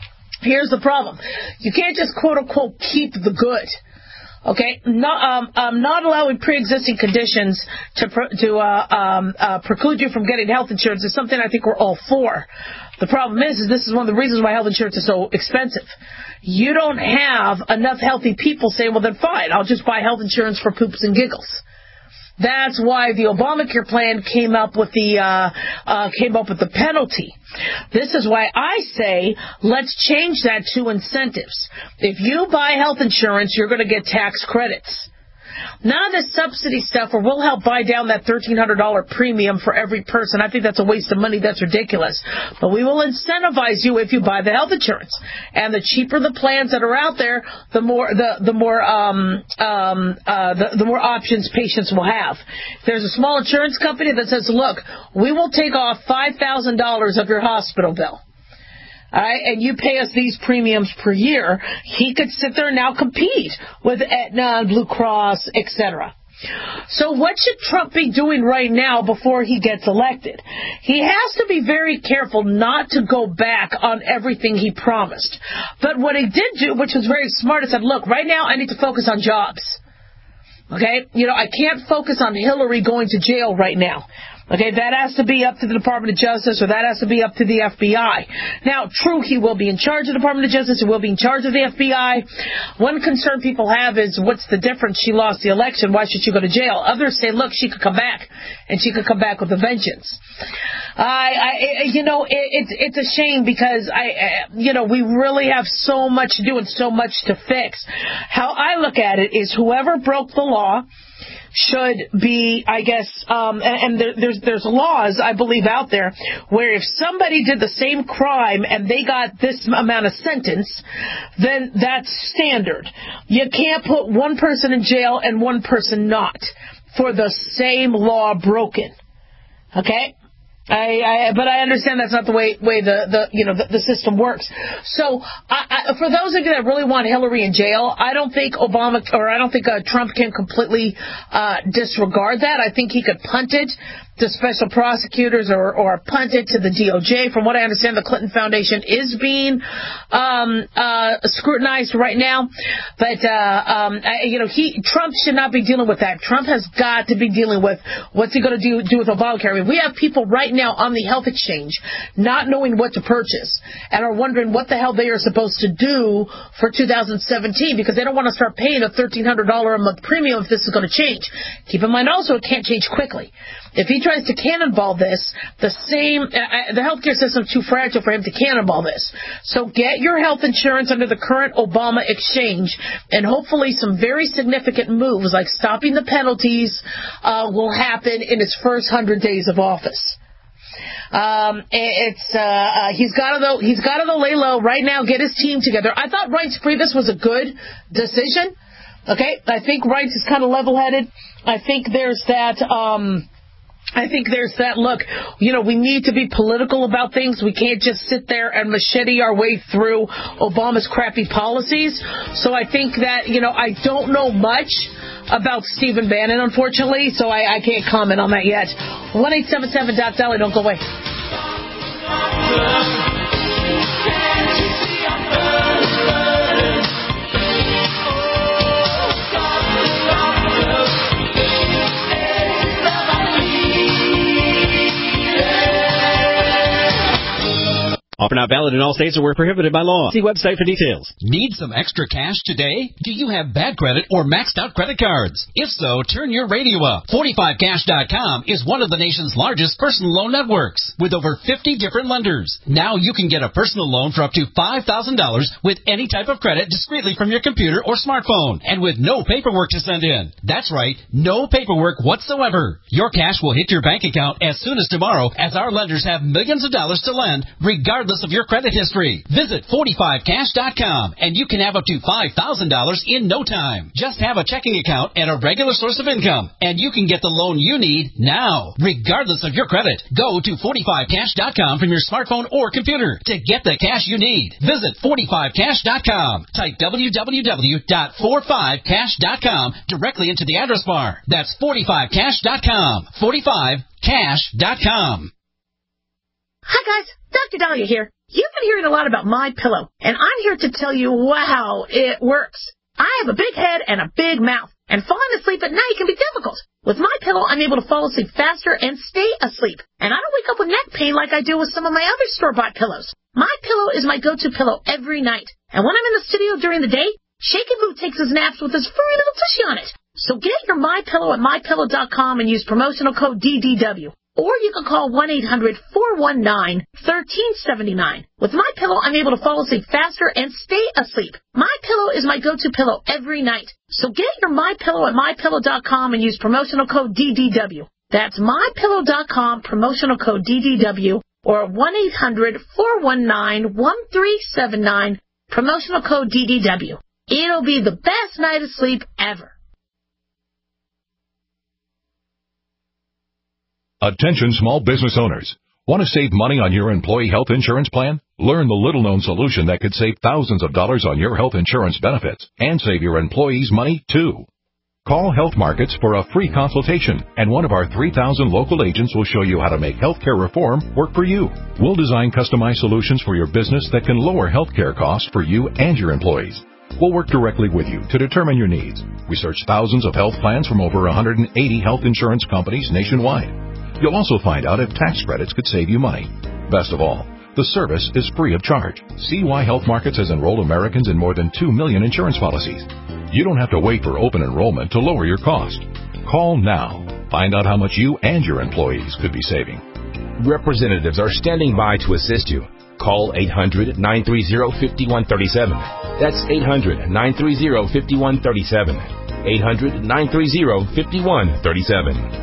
Here's the problem. You can't just, quote-unquote, keep the good. Okay? Not, um, um, not allowing pre-existing conditions to to uh, um, uh, preclude you from getting health insurance is something I think we're all for. The problem is, is this is one of the reasons why health insurance is so expensive. You don't have enough healthy people saying, well, then fine, I'll just buy health insurance for poops and giggles. That's why the Obamacare plan came up with the uh, uh, came up with the penalty. This is why I say let's change that to incentives. If you buy health insurance, you're going to get tax credits. None of this subsidy stuff where we'll help buy down that thirteen hundred dollars premium for every person. I think that's a waste of money. That's ridiculous. But we will incentivize you if you buy the health insurance. And the cheaper the plans that are out there, the more the the more um um uh the, the more options patients will have. If there's a small insurance company that says, look, we will take off five thousand dollars of your hospital bill. All right, and you pay us these premiums per year, he could sit there and now compete with Aetna, Blue Cross, et cetera. So what should Trump be doing right now before he gets elected? He has to be very careful not to go back on everything he promised. But what he did do, which was very smart, he said, look, right now I need to focus on jobs. Okay? You know, I can't focus on Hillary going to jail right now. Okay, that has to be up to the Department of Justice, or that has to be up to the F B I. Now, true, he will be in charge of the Department of Justice, he will be in charge of the F B I. One concern people have is, what's the difference? She lost the election, why should she go to jail? Others say, look, she could come back, and she could come back with a vengeance. I, I you know, it, it's it's a shame because, I, you know, we really have so much to do and so much to fix. How I look at it is whoever broke the law should be, I guess, um, and, and there, there's there's laws, I believe, out there where if somebody did the same crime and they got this amount of sentence, then that's standard. You can't put one person in jail and one person not for the same law broken. Okay? I, I, but I understand that's not the way, way the, the, you know, the, the system works. So, I, I, for those of you that really want Hillary in jail, I don't think Obama, or I don't think uh, Trump can completely, uh, disregard that. I think he could punt it to special prosecutors or, or punt it to the D O J. From what I understand, the Clinton Foundation is being, um, uh, scrutinized right now. But, uh, um, I, you know, he, Trump should not be dealing with that. Trump has got to be dealing with what's he going to do, do with Obamacare. I mean, we have people right now on the health exchange not knowing what to purchase and are wondering what the hell they are supposed to do for two thousand seventeen because they don't want to start paying a thirteen hundred dollars a month premium if this is going to change. Keep in mind also it can't change quickly. If he tries to cannonball this, the same, uh, the healthcare system is too fragile for him to cannonball this. So get your health insurance under the current Obama exchange, and hopefully some very significant moves like stopping the penalties uh, will happen in his first hundred days of office. Um, it's uh, uh, he's got to he's got to lay low right now. Get his team together. I thought Reince Priebus was a good decision. Okay, I think Reince is kind of level-headed. I think there's that. Um, I think there's that, look, you know, we need to be political about things. We can't just sit there and machete our way through Obama's crappy policies. So I think that, you know, I don't know much about Stephen Bannon, unfortunately, so I, I can't comment on that yet. one eight seven seven dot Dolly, don't go away. Offer not valid in all states or were prohibited by law. See website for details. Need some extra cash today? Do you have bad credit or maxed out credit cards? If so, turn your radio up. forty-five cash dot com is one of the nation's largest personal loan networks with over fifty different lenders. Now you can get a personal loan for up to five thousand dollars with any type of credit discreetly from your computer or smartphone and with no paperwork to send in. That's right, no paperwork whatsoever. Your cash will hit your bank account as soon as tomorrow as our lenders have millions of dollars to lend regardless of your credit history. Visit forty-five cash dot com and you can have up to five thousand dollars in no time. Just have a checking account and a regular source of income and you can get the loan you need now, regardless of your credit. Go to forty-five cash dot com from your smartphone or computer to get the cash you need. Visit forty-five cash dot com. Type w w w dot forty-five cash dot com directly into the address bar. That's forty-five cash dot com. forty-five cash dot com. Hi guys, Doctor Dahlia here. You've been hearing a lot about My Pillow, and I'm here to tell you, wow, it works. I have a big head and a big mouth, and falling asleep at night can be difficult. With My Pillow, I'm able to fall asleep faster and stay asleep, and I don't wake up with neck pain like I do with some of my other store-bought pillows. My Pillow is my go-to pillow every night, and when I'm in the studio during the day, Shaky Boo takes his naps with his furry little tushy on it. So get your My Pillow at my pillow dot com and use promotional code D D W. Or you can call one eight hundred four one nine one three seven nine. With My Pillow, I'm able to fall asleep faster and stay asleep. My Pillow is my go-to pillow every night. So get your My Pillow at my pillow dot com and use promotional code D D W. That's my pillow dot com, promotional code D D W, or one eight hundred four one nine one three seven nine, promotional code D D W. It'll be the best night of sleep ever. Attention small business owners. Want to save money on your employee health insurance plan? Learn the little-known solution that could save thousands of dollars on your health insurance benefits and save your employees money, too. Call Health Markets for a free consultation, and one of our three thousand local agents will show you how to make healthcare reform work for you. We'll design customized solutions for your business that can lower healthcare costs for you and your employees. We'll work directly with you to determine your needs. We search thousands of health plans from over one hundred eighty health insurance companies nationwide. You'll also find out if tax credits could save you money. Best of all, the service is free of charge. See why Health Markets has enrolled Americans in more than two million insurance policies. You don't have to wait for open enrollment to lower your cost. Call now. Find out how much you and your employees could be saving. Representatives are standing by to assist you. Call eight hundred nine three zero five one three seven. That's eight hundred nine three zero five one three seven. eight hundred nine three zero five one three seven.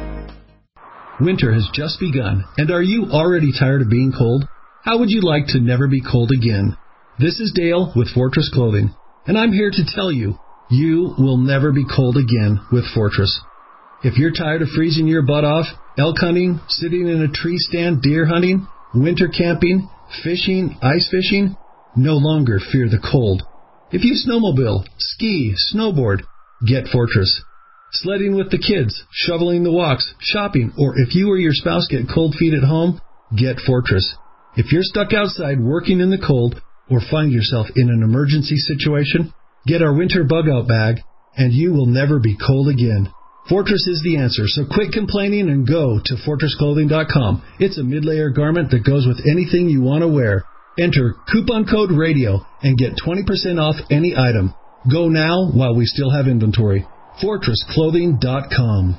Winter has just begun, and are you already tired of being cold? How would you like to never be cold again? This is Dale with Fortress Clothing, and I'm here to tell you, you will never be cold again with Fortress. If you're tired of freezing your butt off, elk hunting, sitting in a tree stand, deer hunting, winter camping, fishing, ice fishing, no longer fear the cold. If you snowmobile, ski, snowboard, get Fortress. Sledding with the kids, shoveling the walks, shopping, or if you or your spouse get cold feet at home, get Fortress. If you're stuck outside working in the cold or find yourself in an emergency situation, get our winter bug-out bag, and you will never be cold again. Fortress is the answer, so quit complaining and go to fortress clothing dot com. It's a mid-layer garment that goes with anything you want to wear. Enter coupon code RADIO and get twenty percent off any item. Go now while we still have inventory. fortress clothing dot com.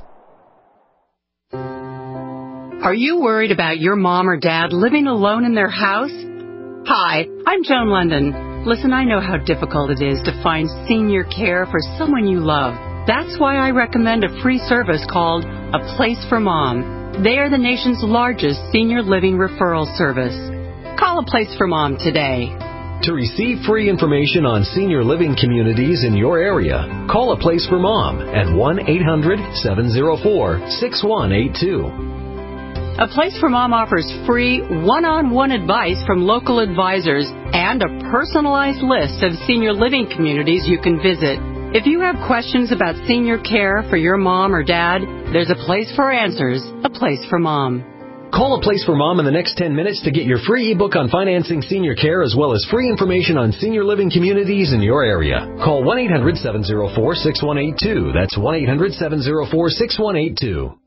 Are you worried about your mom or dad living alone in their house? Hi, I'm Joan London. Listen, I know how difficult it is to find senior care for someone you love. That's why I recommend a free service called A Place for Mom. They are the nation's largest senior living referral service. Call A Place for Mom today. To receive free information on senior living communities in your area, call A Place for Mom at one eight hundred seven oh four six one eight two. A Place for Mom offers free one-on-one advice from local advisors and a personalized list of senior living communities you can visit. If you have questions about senior care for your mom or dad, there's a place for answers, A Place for Mom. Call A Place for Mom in the next ten minutes to get your free ebook on financing senior care as well as free information on senior living communities in your area. Call one eight hundred seven oh four six one eight two. That's one eight hundred seven oh four six one eight two.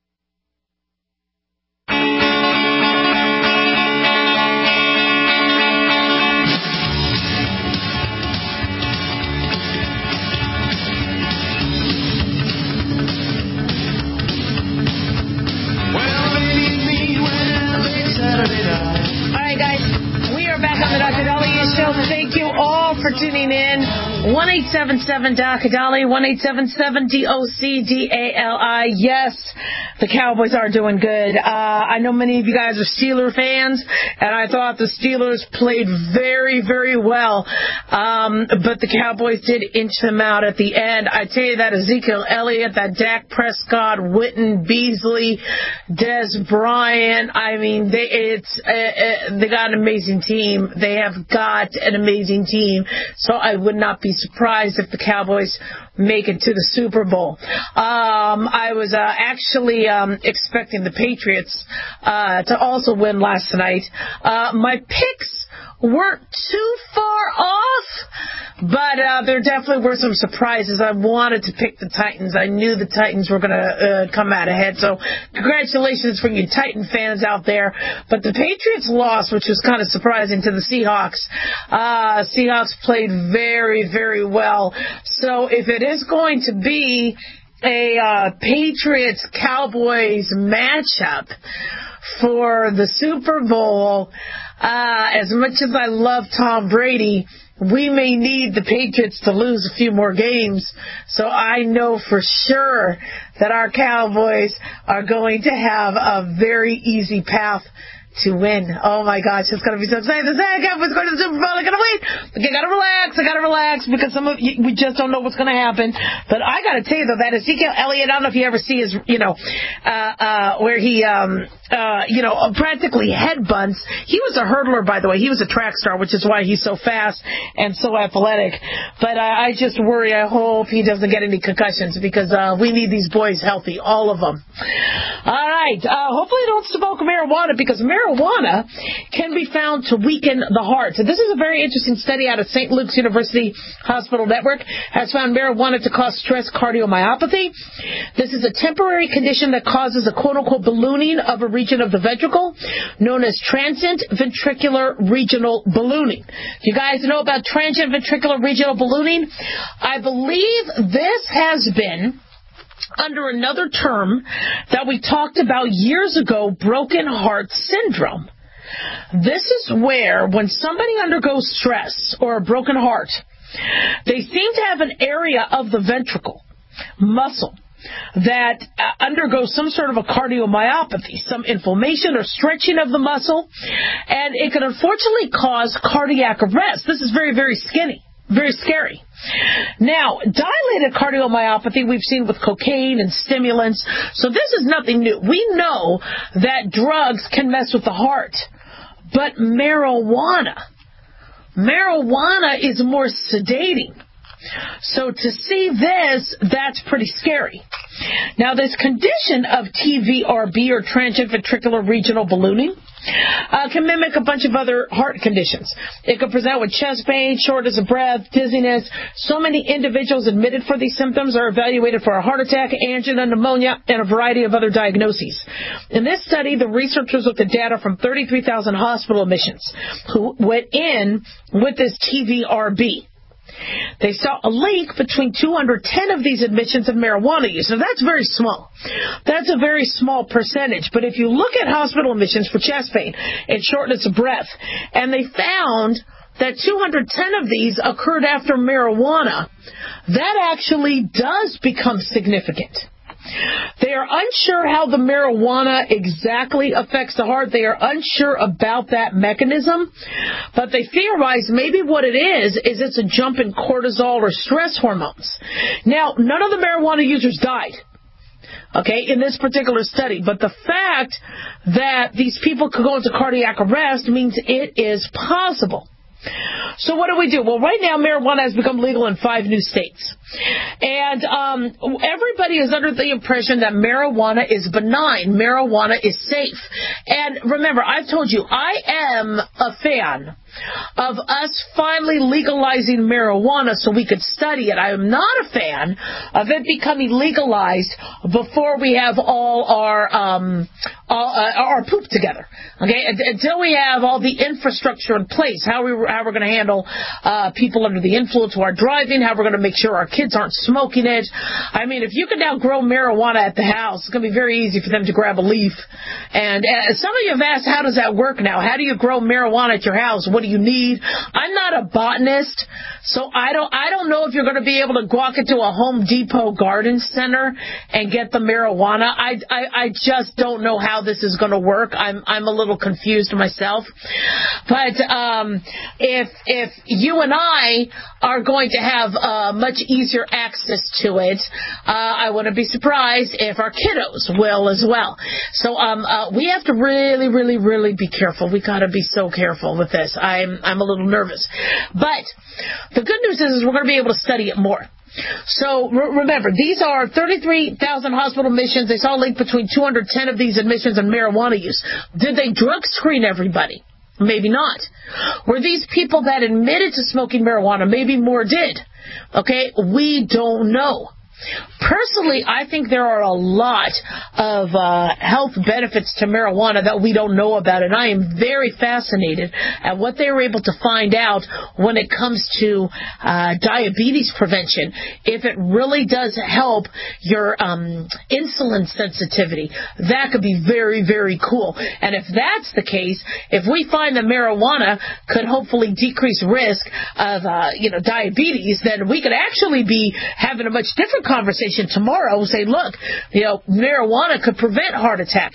For tuning in, one eight seven seven D O C D A L I, one eight seven seven D O C D A L I. Yes, the Cowboys are doing good. Uh, I know many of you guys are Steeler fans, and I thought the Steelers played very, very well. Um, but the Cowboys did inch them out at the end. I tell you that Ezekiel Elliott, that Dak Prescott, Witten, Beasley, Des Bryant. I mean, they it's uh, uh, they got an amazing team. They have got an amazing amazing team. So I would not be surprised if the Cowboys make it to the Super Bowl. Um, I was uh, actually um, expecting the Patriots uh, to also win last night. Uh, my picks weren't too far off, but uh, there definitely were some surprises. I wanted to pick the Titans. I knew the Titans were going to uh, come out ahead, so congratulations for you Titan fans out there. But the Patriots lost, which was kind of surprising to the Seahawks. Uh, Seahawks played very, very well. So if it is going to be a uh, Patriots-Cowboys matchup for the Super Bowl, uh, as much as I love Tom Brady, we may need the Patriots to lose a few more games. So I know for sure that our Cowboys are going to have a very easy path to win. Oh my gosh, it's going to be so exciting. The Cowboys going to the Super Bowl. They're going to win. But you got to relax. I got to relax because some of you, we just don't know what's going to happen. But I got to tell you though, that Ezekiel Elliott, I don't know if you ever see his, you know, uh, uh, where he, um, uh, you know, practically headbutts. He was a hurdler, by the way. He was a track star, which is why he's so fast and so athletic. But uh, I just worry. I hope he doesn't get any concussions because uh, we need these boys healthy, all of them. All right. Uh, hopefully, don't smoke marijuana because marijuana can be found to weaken the heart. So this is a very interesting study out of Saint Luke's University Hospital Network has found marijuana to cause stress cardiomyopathy. This is a temporary condition that causes a quote-unquote ballooning of a region of the ventricle known as transient ventricular regional ballooning. Do you guys know about transient ventricular regional ballooning? I believe this has been under another term that we talked about years ago, broken heart syndrome. This is where when somebody undergoes stress or a broken heart, they seem to have an area of the ventricle muscle that uh, undergoes some sort of a cardiomyopathy, some inflammation or stretching of the muscle, and it can unfortunately cause cardiac arrest. This is very, very skinny. Very scary. Now, dilated cardiomyopathy we've seen with cocaine and stimulants, so this is nothing new. We know that drugs can mess with the heart, but marijuana, marijuana is more sedating. So to see this, that's pretty scary. Now, this condition of T V R B, or transient ventricular regional ballooning, uh, can mimic a bunch of other heart conditions. It can present with chest pain, shortness of breath, dizziness. So many individuals admitted for these symptoms are evaluated for a heart attack, angina, pneumonia, and a variety of other diagnoses. In this study, the researchers looked at data from thirty-three thousand hospital admissions who went in with this T V R B. They saw a link between two hundred ten of these admissions of marijuana use. Now, that's very small. That's a very small percentage. But if you look at hospital admissions for chest pain and shortness of breath, and they found that two hundred ten of these occurred after marijuana, that actually does become significant. They are unsure how the marijuana exactly affects the heart. They are unsure about that mechanism, but they theorize maybe what it is, is it's a jump in cortisol or stress hormones. Now, none of the marijuana users died, okay, in this particular study, but the fact that these people could go into cardiac arrest means it is possible. So what do we do? Well, right now, marijuana has become legal in five new states. And um, everybody is under the impression that marijuana is benign. Marijuana is safe. And remember, I've told you, I am a fan of us finally legalizing marijuana so we could study it. I am not a fan of it becoming legalized before we have all our um, all, uh, our poop together. Okay, until we have all the infrastructure in place, how we how we're going to handle uh, people under the influence who are driving, how we're going to make sure our kids aren't smoking it. I mean, if you can now grow marijuana at the house, it's going to be very easy for them to grab a leaf. And uh, some of you have asked, how does that work now? How do you grow marijuana at your house? What do you need? I'm not a botanist, so I don't I don't know if you're going to be able to walk into a Home Depot garden center and get the marijuana. I, I, I just don't know how this is going to work. I'm I'm a little confused myself. But um, if if you and I are going to have a much easier easier access to it, uh, I wouldn't be surprised if our kiddos will as well. So um, uh, we have to really, really, really be careful. We got to be so careful with this. I'm I'm a little nervous. But the good news is, is we're going to be able to study it more. So re- remember, these are thirty-three thousand hospital admissions. They saw a link between two hundred ten of these admissions and marijuana use. Did they drug screen everybody? Maybe not. Were these people that admitted to smoking marijuana? Maybe more did. Okay, we don't know. Personally, I think there are a lot of uh, health benefits to marijuana that we don't know about, and I am very fascinated at what they were able to find out when it comes to uh, diabetes prevention. If it really does help your um, insulin sensitivity, that could be very, very cool. And if that's the case, if we find that marijuana could hopefully decrease risk of uh, you know diabetes, then we could actually be having a much different conversation tomorrow. Say, look, you know, marijuana could prevent heart attack.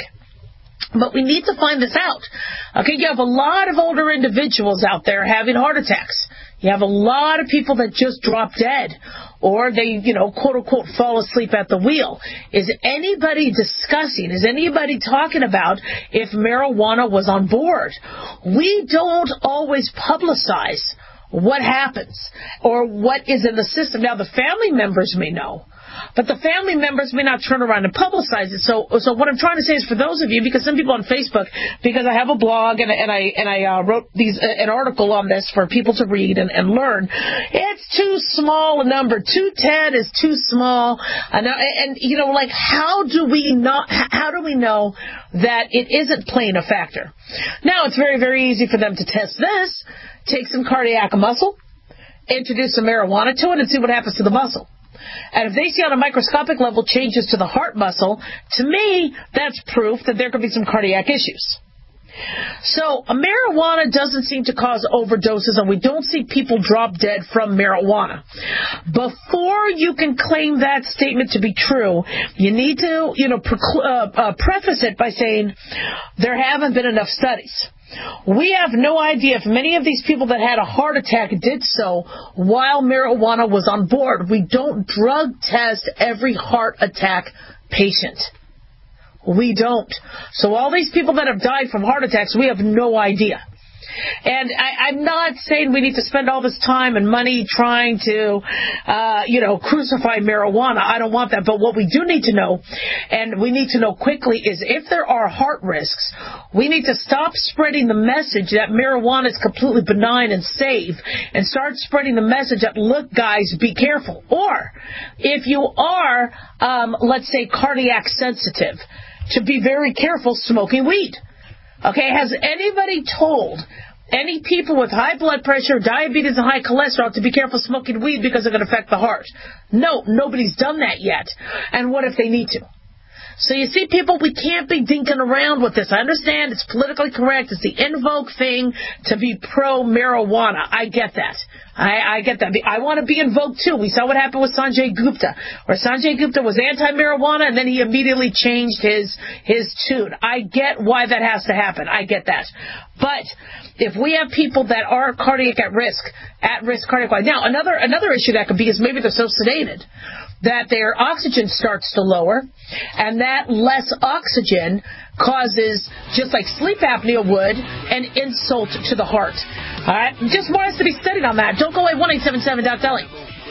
But we need to find this out. Okay, you have a lot of older individuals out there having heart attacks. You have a lot of people that just drop dead, or they, you know, quote unquote, fall asleep at the wheel. Is anybody discussing, is anybody talking about if marijuana was on board? We don't always publicize what happens or what is in the system. Now, the family members may know, but the family members may not turn around and publicize it. So, so what I'm trying to say is, for those of you, because some people on Facebook, because I have a blog and, and I and I uh, wrote these uh, an article on this for people to read and, and learn. It's too small a number. two ten is too small. And, and you know, like, how do we not? How do we know that it isn't playing a factor? Now, it's very, very easy for them to test this. Take some cardiac muscle, introduce some marijuana to it, and see what happens to the muscle. And if they see on a microscopic level changes to the heart muscle, to me, that's proof that there could be some cardiac issues. So marijuana doesn't seem to cause overdoses, and we don't see people drop dead from marijuana. Before you can claim that statement to be true, you need to, you know, pre- uh, uh, preface it by saying there haven't been enough studies. We have no idea if many of these people that had a heart attack did so while marijuana was on board. We don't drug test every heart attack patient. We don't. So all these people that have died from heart attacks, we have no idea. And I, I'm not saying we need to spend all this time and money trying to, uh, you know, crucify marijuana. I don't want that. But what we do need to know, and we need to know quickly, is if there are heart risks, we need to stop spreading the message that marijuana is completely benign and safe, and start spreading the message that, look, guys, be careful. Or if you are, um, let's say, cardiac sensitive, to be very careful smoking weed. Okay, has anybody told any people with high blood pressure, diabetes, and high cholesterol to be careful smoking weed because it can affect the heart? No, nobody's done that yet. And what if they need to? So you see, people, we can't be dinking around with this. I understand it's politically correct. It's the in vogue thing to be pro-marijuana. I get that. I, I get that. I want to be in vogue, too. We saw what happened with Sanjay Gupta, where Sanjay Gupta was anti-marijuana, and then he immediately changed his his tune. I get why that has to happen. I get that. But if we have people that are cardiac at risk, at risk cardiac, now another another issue that could be is maybe they're so sedated that their oxygen starts to lower, and that less oxygen causes, just like sleep apnea would, an insult to the heart. All right? Just more has to be studied on that. Don't go away, one eight seven seven dot Deli.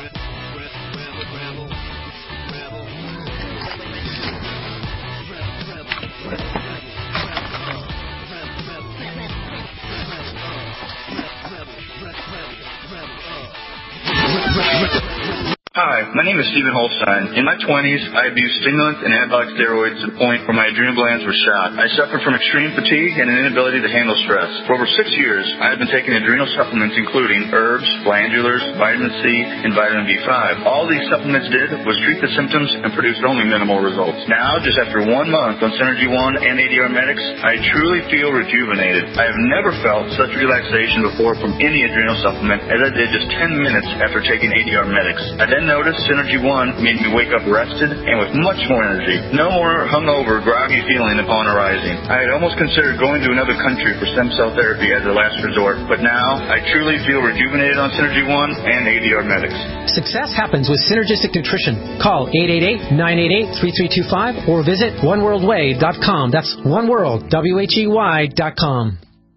Hi, my name is Stephen Holstein. In my twenties, I abused stimulants and anabolic steroids to the point where my adrenal glands were shot. I suffered from extreme fatigue and an inability to handle stress. For over six years, I have been taking adrenal supplements including herbs, glandulars, vitamin C, and vitamin B five. All these supplements did was treat the symptoms and produced only minimal results. Now, just after one month on Synergy One and A D R Medics, I truly feel rejuvenated. I have never felt such relaxation before from any adrenal supplement as I did just ten minutes after taking A D R Medics. I then then noticed Synergy One made me wake up rested and with much more energy. No more hungover, groggy feeling upon arising. I had almost considered going to another country for stem cell therapy as a last resort, but now I truly feel rejuvenated on Synergy One and A D R Medics. Success happens with Synergistic Nutrition. Call eight eight eight, nine eight eight, three three two five or visit one world way dot com. That's oneworld, W H E Y dot com.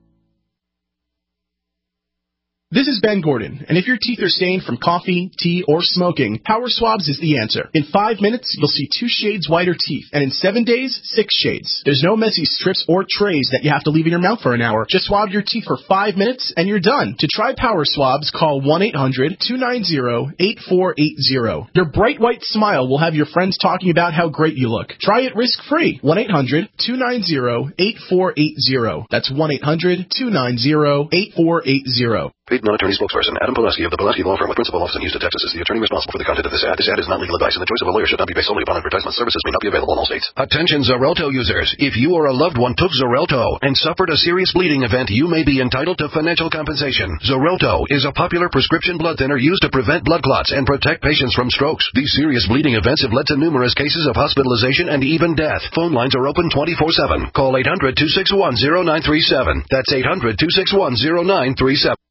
This is Ben Gordon, and if your teeth are stained from coffee, tea, or smoking, Power Swabs is the answer. In five minutes, you'll see two shades whiter teeth, and in seven days, six shades. There's no messy strips or trays that you have to leave in your mouth for an hour. Just swab your teeth for five minutes, and you're done. To try Power Swabs, call one eight hundred, two nine zero, eight four eight zero. Your bright white smile will have your friends talking about how great you look. Try it risk-free. one eight hundred, two nine zero, eight four eight zero. That's one eight hundred, two nine zero, eight four eight zero. Paid non-attorney spokesperson Adam Pulaski of the Pulaski Law Firm with principal office in Houston, Texas is the attorney responsible for the content of this ad. This ad is not legal advice, and the choice of a lawyer should not be based solely upon advertisement. Services may not be available in all states. Attention Xarelto users. If you or a loved one took Xarelto and suffered a serious bleeding event, you may be entitled to financial compensation. Xarelto is a popular prescription blood thinner used to prevent blood clots and protect patients from strokes. These serious bleeding events have led to numerous cases of hospitalization and even death. Phone lines are open twenty-four seven. Call eight hundred, two six one, zero nine three seven. That's eight hundred, two six one, zero nine three seven.